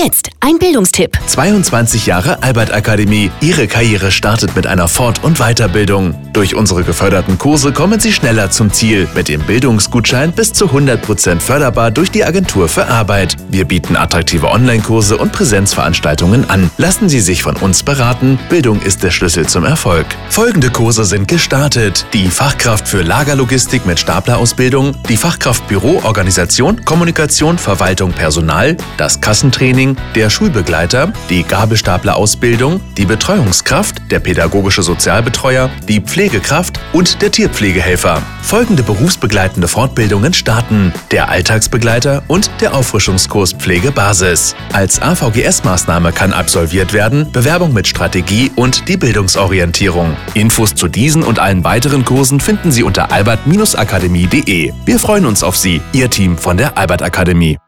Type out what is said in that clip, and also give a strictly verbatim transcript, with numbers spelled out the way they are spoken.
Jetzt ein Bildungstipp. zweiundzwanzig Jahre Albert Akademie. Ihre Karriere startet mit einer Fort- und Weiterbildung. Durch unsere geförderten Kurse kommen Sie schneller zum Ziel. Mit dem Bildungsgutschein bis zu hundert Prozent förderbar durch die Agentur für Arbeit. Wir bieten attraktive Online-Kurse und Präsenzveranstaltungen an. Lassen Sie sich von uns beraten. Bildung ist der Schlüssel zum Erfolg. Folgende Kurse sind gestartet. Die Fachkraft für Lagerlogistik mit Staplerausbildung, die Fachkraft Büro, Organisation, Kommunikation, Verwaltung, Personal, das Kassentraining, der Schulbegleiter, die Gabelstapler-Ausbildung, die Betreuungskraft, der pädagogische Sozialbetreuer, die Pflegekraft und der Tierpflegehelfer. Folgende berufsbegleitende Fortbildungen starten: der Alltagsbegleiter und der Auffrischungskurs Pflegebasis. Als A V G S-Maßnahme kann absolviert werden Bewerbung mit Strategie und die Bildungsorientierung. Infos zu diesen und allen weiteren Kursen finden Sie unter albert Akademie punkt de. Wir freuen uns auf Sie, Ihr Team von der Albert Akademie.